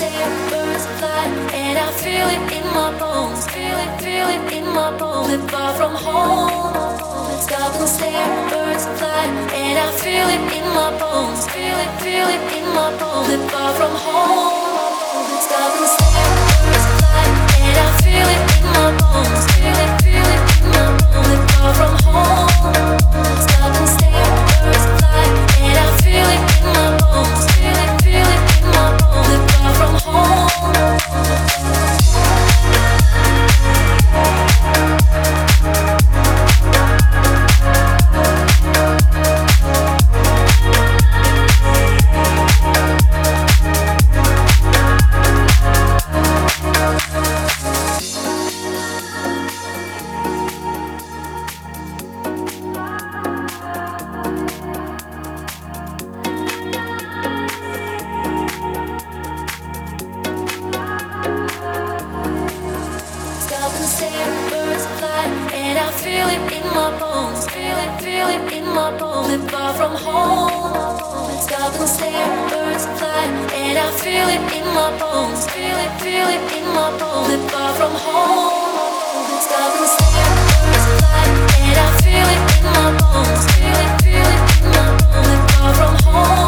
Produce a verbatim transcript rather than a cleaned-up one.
stare, birds fly, and I feel it in my bones. Feel it, feel it in my bones. Live far from home. Stop and stare, birds fly, and I feel it in my bones. Feel it, feel it in my bones. Live far from home. Stop and stare, birds fly, and I feel it in my bones. Feel it, feel it in my bones. Live far from home. Stop and stare, birds fly, and I feel it in my bones. Feel it, feel it in my bones. Live far from home. Feel it, feel it in my bones. Feel it, feel it in my bones. Live far from home.